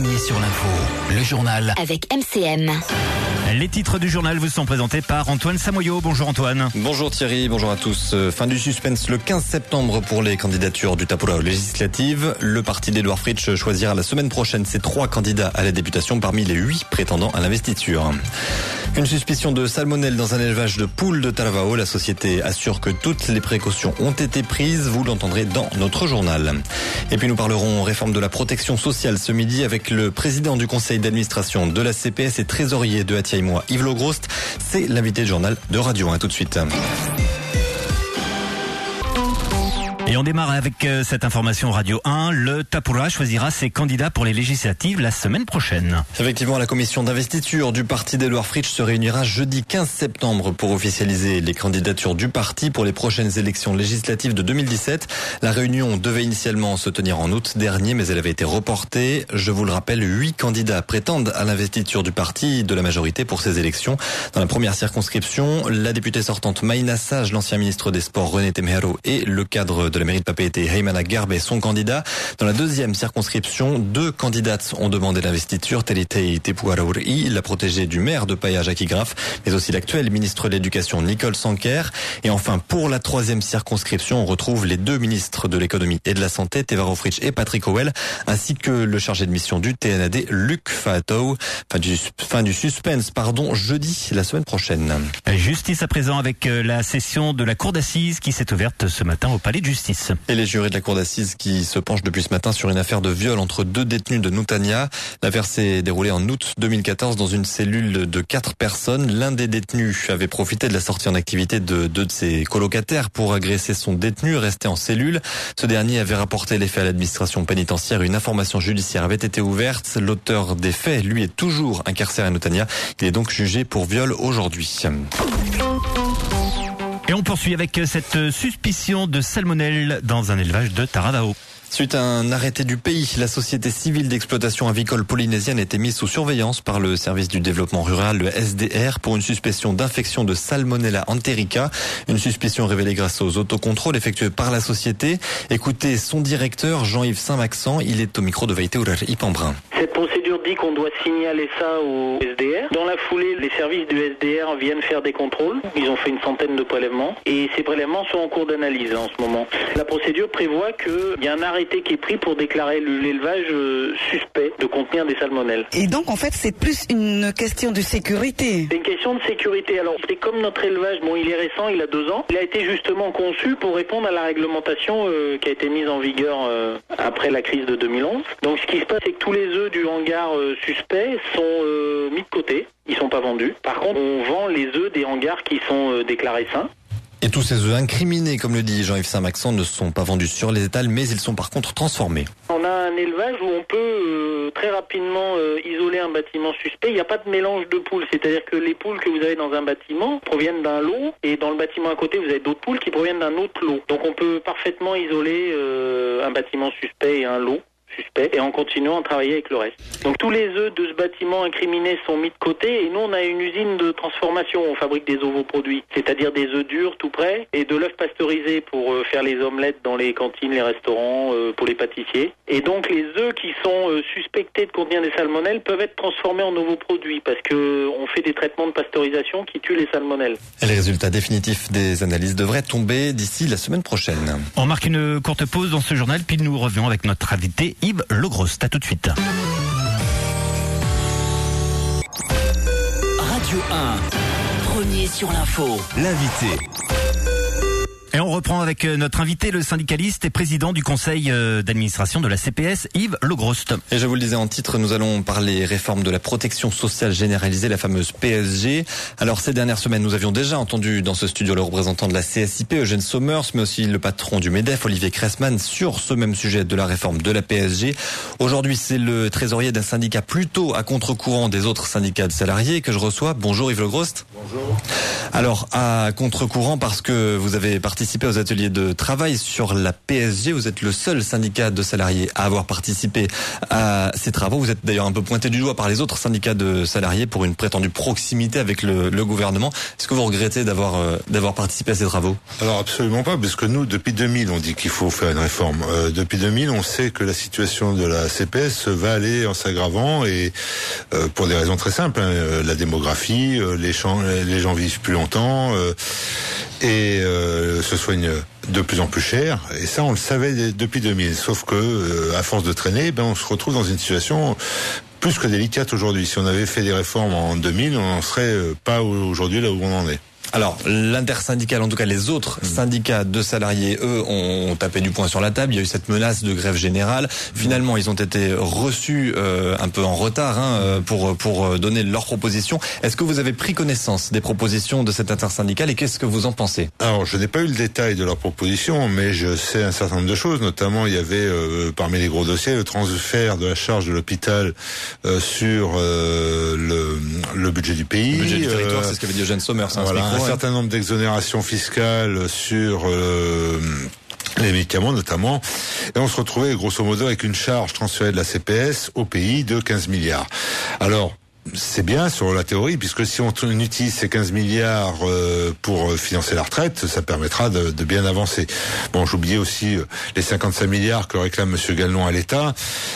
premier sur l'info, le journal avec MCM. Les titres du journal vous sont présentés par Antoine Samoyo. Bonjour Antoine. Bonjour Thierry, bonjour à tous. Fin du suspense le 15 septembre pour les candidatures du Tapura aux législatives. Le parti d'Edouard Fritsch choisira la semaine prochaine ses 3 candidats à la députation parmi les 8 prétendants à l'investiture. Une suspicion de salmonelle dans un élevage de poules de Taravao. La société assure que toutes les précautions ont été prises. Vous l'entendrez dans notre journal. Et puis nous parlerons réforme de la protection sociale ce midi avec le président du conseil d'administration de la CPS et trésorier de Hatiaïmois, Yves Logrost. C'est l'invité du journal de Radio 1. Tout de suite. Et on démarre avec cette information Radio 1. Le Tapura choisira ses candidats pour les législatives la semaine prochaine. Effectivement, la commission d'investiture du parti d'Edouard Fritsch se réunira jeudi 15 septembre pour officialiser les candidatures du parti pour les prochaines élections législatives de 2017. La réunion devait initialement se tenir en août dernier, mais elle avait été reportée. Je vous le rappelle, 8 candidats prétendent à l'investiture du parti de la majorité pour ces élections. Dans la première circonscription, la députée sortante Maïna Sage, l'ancien ministre des Sports René Temhero et le cadre de la mairie de Papeete Heymana Garbe sont candidats. Dans la deuxième circonscription, 2 candidates ont demandé l'investiture. Telitei Tepuarauri, la protégée du maire de Paia, Jackie Graff, mais aussi l'actuel ministre de l'Éducation, Nicole Sanker. Et enfin, pour la troisième circonscription, on retrouve les 2 ministres de l'Économie et de la Santé, Tevaro Fritsch et Patrick Howell, ainsi que le chargé de mission du TNAD, Luc Fatou. Fin du suspense, jeudi, la semaine prochaine. Justice à présent avec la session de la cour d'assises qui s'est ouverte ce matin au palais de justice. Et les jurés de la cour d'assises qui se penchent depuis ce matin sur une affaire de viol entre 2 détenus de Noutania. L'affaire s'est déroulée en août 2014 dans une cellule de 4 personnes. L'un des détenus avait profité de la sortie en activité de 2 de ses colocataires pour agresser son détenu resté en cellule. Ce dernier avait rapporté les faits à l'administration pénitentiaire. Une information judiciaire avait été ouverte. L'auteur des faits, lui, est toujours incarcéré à Noutania. Il est donc jugé pour viol aujourd'hui. Et on poursuit avec cette suspicion de salmonelle dans un élevage de Taravao. Suite à un arrêté du pays, la société civile d'exploitation avicole polynésienne a été mise sous surveillance par le service du développement rural, le SDR, pour une suspicion d'infection de Salmonella enterica. Une suspicion révélée grâce aux autocontrôles effectués par la société. Écoutez son directeur, Jean-Yves Saint-Maxent, il est au micro de Vaïté Ourari-Pambrin. Cette procédure dit qu'on doit signaler ça au SDR. Dans la foulée, les services du SDR viennent faire des contrôles. Ils ont fait une centaine de prélèvements et ces prélèvements sont en cours d'analyse en ce moment. La procédure prévoit qu'il y a un arrêté qui est pris pour déclarer l'élevage suspect de contenir des salmonelles. Et donc en fait c'est plus une question de sécurité. C'est une question de sécurité. Alors c'est comme notre élevage, il est récent, il a 2 ans. Il a été justement conçu pour répondre à la réglementation qui a été mise en vigueur après la crise de 2011. Donc ce qui se passe, c'est que tous les œufs du hangar suspect sont mis de côté. Ils sont pas vendus. Par contre, on vend les œufs des hangars qui sont déclarés sains. Et tous ces œufs incriminés, comme le dit Jean-Yves Saint-Maxent, ne sont pas vendus sur les étals, mais ils sont par contre transformés. On a un élevage où on peut très rapidement isoler un bâtiment suspect. Il n'y a pas de mélange de poules, c'est-à-dire que les poules que vous avez dans un bâtiment proviennent d'un lot, et dans le bâtiment à côté, vous avez d'autres poules qui proviennent d'un autre lot. Donc on peut parfaitement isoler un bâtiment suspect et un lot suspect, et en continuant à travailler avec le reste. Donc tous les œufs de ce bâtiment incriminé sont mis de côté, et nous on a une usine de transformation, on fabrique des ovoproduits, c'est-à-dire des œufs durs tout prêts, et de l'œuf pasteurisé pour faire les omelettes dans les cantines, les restaurants, pour les pâtissiers. Et donc les œufs qui sont suspectés de contenir des salmonelles peuvent être transformés en ovoproduits, parce que on fait des traitements de pasteurisation qui tuent les salmonelles. Et les résultats définitifs des analyses devraient tomber d'ici la semaine prochaine. On marque une courte pause dans ce journal, puis nous revenons avec notre invité Yves Logrost. À tout de suite. Radio 1, premier sur l'info, l'invité. Et on reprend avec notre invité, le syndicaliste et président du conseil d'administration de la CPS, Yves Logrost. Et je vous le disais en titre, nous allons parler réforme de la protection sociale généralisée, la fameuse PSG. Alors ces dernières semaines, nous avions déjà entendu dans ce studio le représentant de la CSIP, Eugène Sommers, mais aussi le patron du MEDEF, Olivier Cressman, sur ce même sujet de la réforme de la PSG. Aujourd'hui, c'est le trésorier d'un syndicat plutôt à contre-courant des autres syndicats de salariés que je reçois. Bonjour Yves Logrost. Bonjour. Alors à contre-courant parce que vous avez participé participé aux ateliers de travail sur la PSG. Vous êtes le seul syndicat de salariés à avoir participé à ces travaux. Vous êtes d'ailleurs un peu pointé du doigt par les autres syndicats de salariés pour une prétendue proximité avec le gouvernement. Est-ce que vous regrettez d'avoir participé à ces travaux? Alors absolument pas, parce que nous, depuis 2000, on dit qu'il faut faire une réforme. Depuis 2000, on sait que la situation de la CPS va aller en s'aggravant et pour des raisons très simples, la démographie, les gens vivent plus longtemps et se soignent de plus en plus cher. Et ça, on le savait depuis 2000. Sauf que à force de traîner, on se retrouve dans une situation plus que délicate aujourd'hui. Si on avait fait des réformes en 2000, on n'en serait pas aujourd'hui là où on en est. Alors, l'intersyndical, en tout cas les autres syndicats de salariés, eux, ont tapé du poing sur la table. Il y a eu cette menace de grève générale. Finalement, ils ont été reçus un peu en retard pour donner leurs propositions. Est-ce que vous avez pris connaissance des propositions de cet intersyndical et qu'est-ce que vous en pensez? Alors, je n'ai pas eu le détail de leurs propositions, mais je sais un certain nombre de choses. Notamment, il y avait parmi les gros dossiers le transfert de la charge de l'hôpital sur le budget du pays. Le budget du territoire, c'est ce qu'avait dit Eugène Sommer. Voilà, un certain nombre d'exonérations fiscales sur les médicaments notamment, et on se retrouvait grosso modo avec une charge transférée de la CPS au pays de 15 milliards. Alors, c'est bien sur la théorie, puisque si on utilise ces 15 milliards pour financer la retraite, ça permettra de bien avancer. Bon, j'oubliais aussi les 55 milliards que réclame Monsieur Gallon à l'État,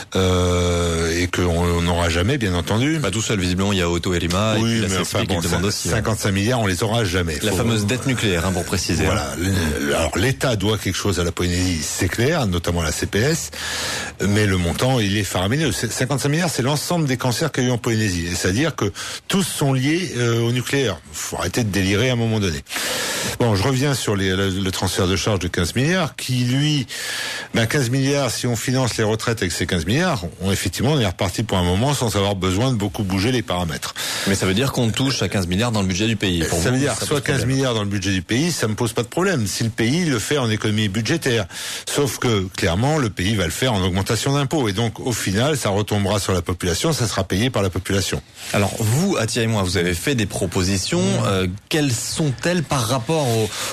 et qu'on n'aura jamais, bien entendu. Pas tout seul, visiblement, il y a Auto et Rima, oui, et puis la CSP qui demande aussi. 55 milliards, on les aura jamais. La fameuse dette nucléaire, pour préciser. Voilà. Alors, l'État doit quelque chose à la Polynésie, c'est clair, notamment à la CPS, mais le montant, il est faramineux. 55 milliards, c'est l'ensemble des cancers qu'il y a eu en Polynésie. C'est-à-dire que tous sont liés au nucléaire. Faut arrêter de délirer à un moment donné. Bon, je reviens sur le transfert de charge de 15 milliards, qui lui, 15 milliards, si on finance les retraites avec ces 15 milliards, on est reparti pour un moment sans avoir besoin de beaucoup bouger les paramètres. Mais ça veut dire qu'on touche à 15 milliards dans le budget du pays. Pour ça vous, veut dire ça soit 15 milliards dans le budget du pays, ça me pose pas de problème. Si le pays le fait en économie budgétaire. Sauf que, clairement, le pays va le faire en augmentation d'impôts. Et donc, au final, ça retombera sur la population, ça sera payé par la population. Alors, vous, Atia et moi, vous avez fait des propositions. Quelles sont-elles par rapport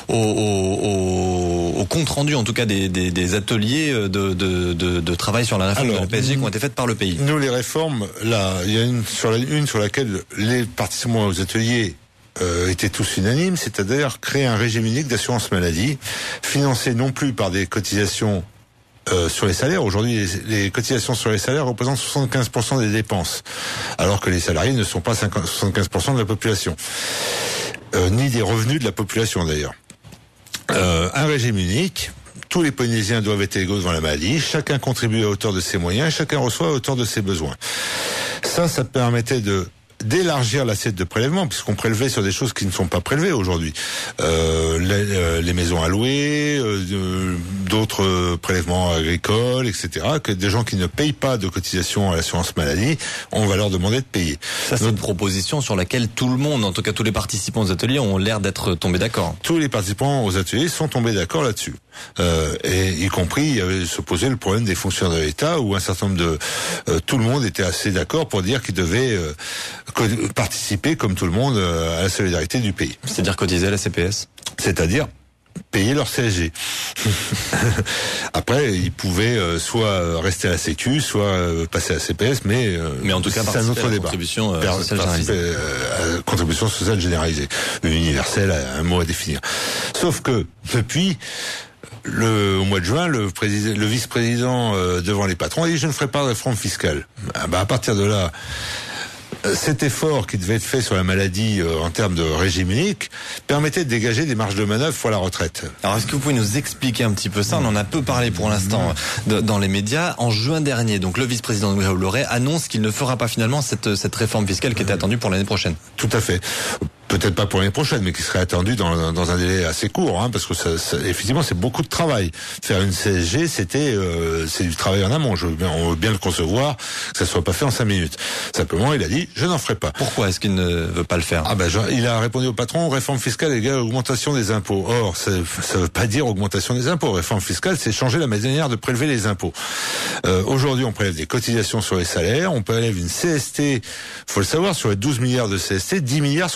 au compte rendu, en tout cas des ateliers de travail sur la réforme de la PSG qui ont été faites par le pays? Nous, les réformes, là, il y a une sur laquelle les participants aux ateliers étaient tous unanimes, c'est-à-dire créer un régime unique d'assurance maladie, financé non plus par des cotisations sur les salaires. Aujourd'hui, les cotisations sur les salaires représentent 75% des dépenses, alors que les salariés ne sont pas 75% de la population, ni des revenus de la population d'ailleurs. Un régime unique. Tous les Polynésiens doivent être égaux devant la maladie. Chacun contribue à hauteur de ses moyens. Chacun reçoit à hauteur de ses besoins. Ça permettait d'élargir l'assiette de prélèvement, puisqu'on prélevait sur des choses qui ne sont pas prélevées aujourd'hui. Les maisons à louer, d'autres prélèvements agricoles, etc. Que des gens qui ne payent pas de cotisation à l'assurance maladie, on va leur demander de payer. Ça, c'est une proposition sur laquelle tout le monde, en tout cas tous les participants aux ateliers, ont l'air d'être tombés d'accord. Tous les participants aux ateliers sont tombés d'accord là-dessus. Et y compris, il y avait se posait le problème des fonctionnaires de l'État, où un certain nombre tout le monde était assez d'accord pour dire qu'ils devaient participer, comme tout le monde, à la solidarité du pays. C'est-à-dire cotiser à la CPS? C'est-à-dire payer leur CSG. Après, ils pouvaient soit rester à la Sécu, soit passer à la CPS, mais en tout cas, c'est un autre débat. Contribution sociale généralisée. Contribution sociale généralisée. Universelle, un mot à définir. Sauf que, depuis au mois de juin, le vice-président devant les patrons a dit « je ne ferai pas de réforme fiscale ». À partir de là, cet effort qui devait être fait sur la maladie en termes de régime unique permettait de dégager des marges de manœuvre pour la retraite. Alors, est-ce que vous pouvez nous expliquer un petit peu ça? On en a peu parlé pour l'instant dans les médias. En juin dernier, donc le vice-président de Loret annonce qu'il ne fera pas finalement cette réforme fiscale qui était attendue pour l'année prochaine. Tout à fait. Peut-être pas pour l'année prochaine, mais qui serait attendu dans un délai assez court, parce que effectivement, c'est beaucoup de travail. Faire une CSG, c'est du travail en amont. On veut bien le concevoir, que ça soit pas fait en 5 minutes. Simplement, il a dit, je n'en ferai pas. Pourquoi est-ce qu'il ne veut pas le faire? Il a répondu au patron, réforme fiscale égale augmentation des impôts. Or, ça veut pas dire augmentation des impôts. Réforme fiscale, c'est changer la manière de prélever les impôts. Aujourd'hui, on prélève des cotisations sur les salaires, on prélève une CST. Faut le savoir, sur les 12 milliards de CST, 10 milliards sont payés par les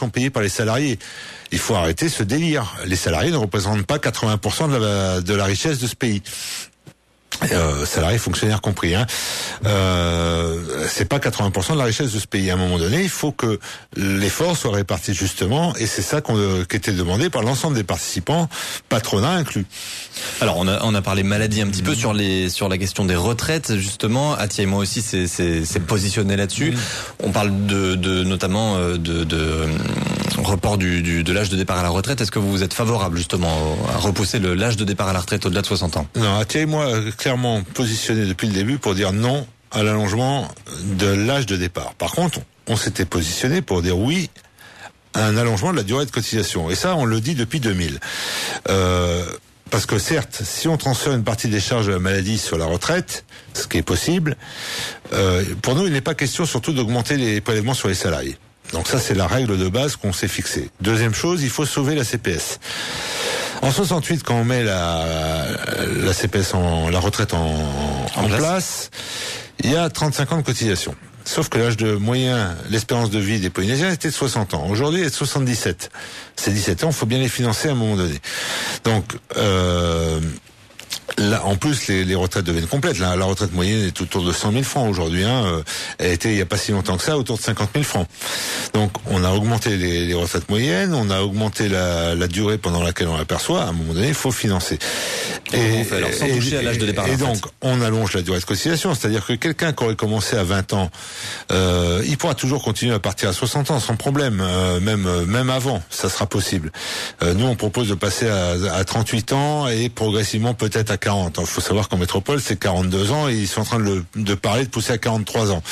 les salariés. Il faut arrêter ce délire. Les salariés ne représentent pas 80% de la richesse de ce pays. Salariés, fonctionnaires compris, c'est pas 80% de la richesse de ce pays. À un moment donné, il faut que l'effort soit réparti justement, et c'est ça qui était demandé par l'ensemble des participants, patronat inclus. Alors on a parlé maladie un petit peu sur la question des retraites justement. Atia et moi aussi c'est positionné là-dessus. On parle notamment de report de l'âge de départ à la retraite. Est-ce que vous êtes favorable justement à repousser l'âge de départ à la retraite au-delà de 60 ans? Non, Atia et moi clairement positionné depuis le début pour dire non à l'allongement de l'âge de départ. Par contre, on s'était positionné pour dire oui à un allongement de la durée de cotisation. Et ça, on le dit depuis 2000. Parce que certes, si on transfère une partie des charges de la maladie sur la retraite, ce qui est possible, pour nous, il n'est pas question surtout d'augmenter les prélèvements sur les salariés. Donc ça, c'est la règle de base qu'on s'est fixée. Deuxième chose, il faut sauver la CPS. En 68, quand on met la CPS la retraite en place, il y a 35 ans de cotisation. Sauf que l'âge de moyen, l'espérance de vie des Polynésiens était de 60 ans. Aujourd'hui, elle est de 77. Ces 17 ans, il faut bien les financer à un moment donné. Donc, là, en plus, les retraites deviennent complètes. La retraite moyenne est autour de 100 000 francs aujourd'hui. Elle était, il n'y a pas si longtemps que ça, autour de 50 000 francs. Donc, on a augmenté les retraites moyennes, on a augmenté la durée pendant laquelle on l'aperçoit. À un moment donné, il faut financer. Alors, sans toucher à l'âge de départ. Et donc, on allonge la durée de cotisation. C'est-à-dire que quelqu'un qui aurait commencé à 20 ans, il pourra toujours continuer à partir à 60 ans sans problème. Même avant, ça sera possible. Nous, on propose de passer à 38 ans et progressivement peut-être à 40. Il faut savoir qu'en métropole, c'est 42 ans et ils sont en train de parler de pousser à 43 ans.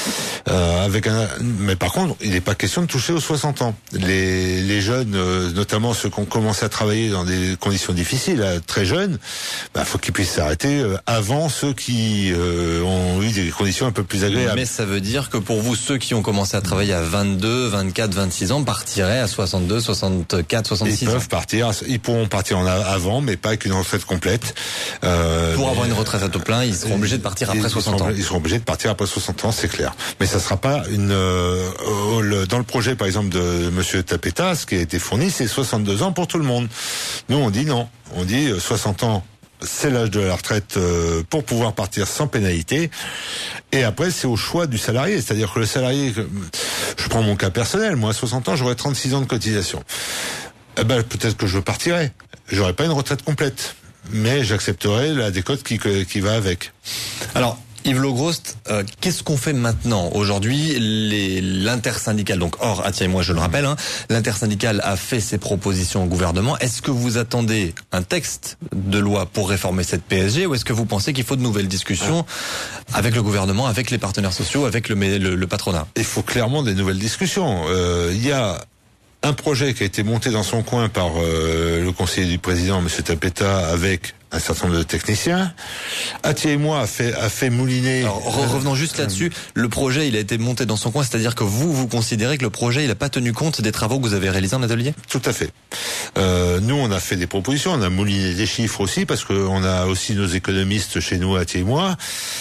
Mais par contre, il n'est pas question de toucher aux 60 ans. Les jeunes, notamment ceux qui ont commencé à travailler dans des conditions difficiles, très jeunes, faut qu'ils puissent s'arrêter avant ceux qui ont eu des conditions un peu plus agréables. Mais ça veut dire que pour vous, ceux qui ont commencé à travailler à 22, 24, 26 ans partiraient à 62, 64, 66 ans. Ils pourront partir avant, mais pas avec une retraite complète. Pour avoir une retraite à taux plein, ils seront obligés de partir après 60 ans. Ils seront obligés de partir après 60 ans, c'est clair. Mais ça sera pas dans le projet, par exemple, de Monsieur Tapeta, ce qui a été fourni, c'est 62 ans pour tout le monde. Nous, on dit non. On dit 60 ans, c'est l'âge de la retraite pour pouvoir partir sans pénalité. Et après, c'est au choix du salarié. C'est-à-dire que le salarié, je prends mon cas personnel, moi, à 60 ans, j'aurais 36 ans de cotisation. Peut-être que je partirais. J'aurais pas une retraite complète. Mais j'accepterai la décote qui va avec. Alors, Yves Logrost, qu'est-ce qu'on fait maintenant? Aujourd'hui, l'intersyndicale, donc hors Atia et moi, je le rappelle, l'intersyndicale a fait ses propositions au gouvernement. Est-ce que vous attendez un texte de loi pour réformer cette PSG, ou est-ce que vous pensez qu'il faut de nouvelles discussions avec le gouvernement, avec les partenaires sociaux, avec le patronat? Il faut clairement des nouvelles discussions. Il y a un projet qui a été monté dans son coin par le conseiller du président, M. Tapeta, avec un certain nombre de techniciens. Atia et moi a fait mouliner. Alors, revenons juste là-dessus. Le projet, il a été monté dans son coin, c'est-à-dire que vous considérez que le projet, il n'a pas tenu compte des travaux que vous avez réalisés en atelier? Tout à fait. Nous, on a fait des propositions, on a mouliné des chiffres aussi, parce qu'on a aussi nos économistes chez nous, Atia et moi.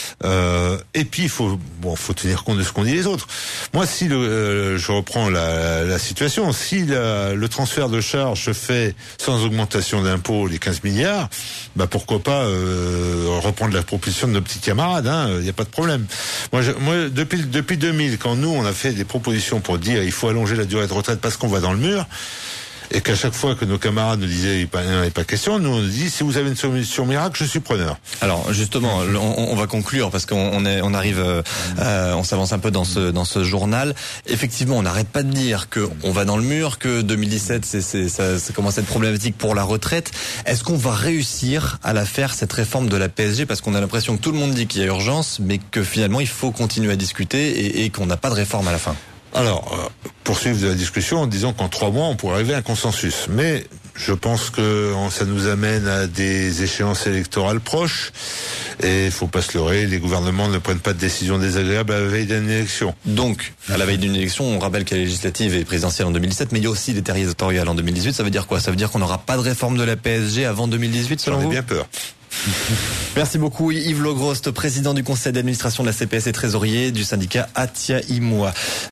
Et puis, il faut tenir compte de ce qu'ont dit les autres. Moi, si je reprends la situation, si le transfert de charges se fait sans augmentation d'impôts, les 15 milliards, pourquoi pas reprendre la proposition de nos petits camarades, il n'y a pas de problème. Moi, depuis 2000, quand nous, on a fait des propositions pour dire il faut allonger la durée de retraite parce qu'on va dans le mur, et qu'à chaque fois que nos camarades nous disaient il n'y en a pas question, nous on nous dit si vous avez une solution miracle, je suis preneur. Alors justement, on va conclure parce on arrive, on s'avance un peu dans ce journal. Effectivement, on n'arrête pas de dire que on va dans le mur, que 2017 ça commence à être problématique pour la retraite. Est-ce qu'on va réussir à la faire, cette réforme de la PSG, parce qu'on a l'impression que tout le monde dit qu'il y a urgence, mais que finalement il faut continuer à discuter et qu'on n'a pas de réforme à la fin? Alors, poursuivre la discussion en disant qu'en 3 mois, on pourrait arriver à un consensus. Mais je pense que ça nous amène à des échéances électorales proches. Et il faut pas se leurrer, les gouvernements ne prennent pas de décisions désagréables à la veille d'une élection. Donc, à la veille d'une élection, on rappelle qu'il y a les législatives et présidentielles en 2017, mais il y a aussi les territoriales en 2018. Ça veut dire quoi? Ça veut dire qu'on n'aura pas de réforme de la PSG avant 2018, selon vous? J'en ai bien peur. Merci beaucoup Yves Logrost, président du conseil d'administration de la CPS et trésorier du syndicat Atia et moi.